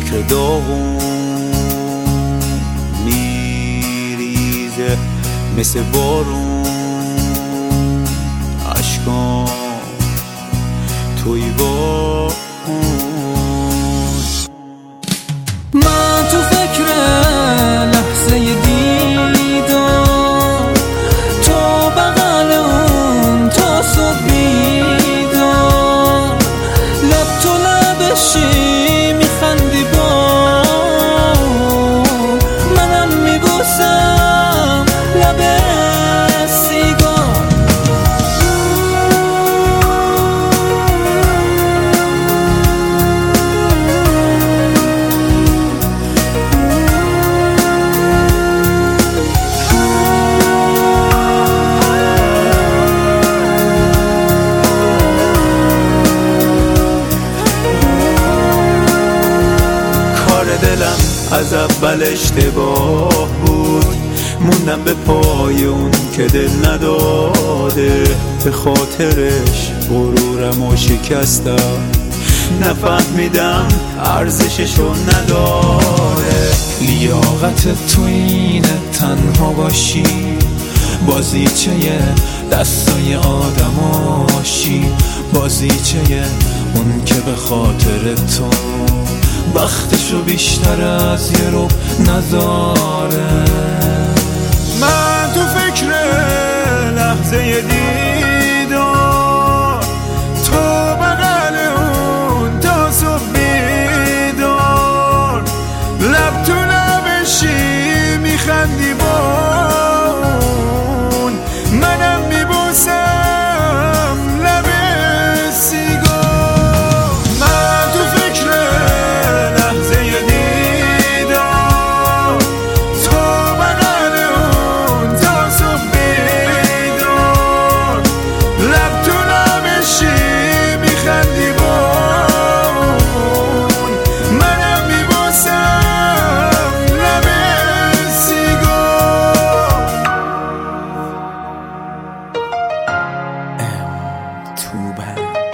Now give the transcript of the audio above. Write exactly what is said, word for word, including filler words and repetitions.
فکر داغون میریزه مثل بارون، عشقام توی با من تو فکر لحظه دیدم، تو بغل اون تا صبح بیدار، لب تو لبشی میخندی با منم میبوسم لب سیگار. دلم از اول اشتباه بود، موندم به پای اون که دل نداده، به خاطرش غرورم و شکستم، نفهمیدم ارزششو نداره. لیاقت تو اینه تنها باشی، بازیچه دستای آدماشی، بازیچه اون که به خاطر تو وقتشو بیشتر از یه رو نذاره. من تو فکر لحظه دیدار، تو بغل اون تا صبح بیدار، لب تو لبشی میخندی بون، منم میبوسم لب سیگار. من تو فکر لحظه دیدار، تو بغل اون تا صبح بیدار، لب تو لبشی میخندی بون، منم میبوسم لب سیگار. ام تو بند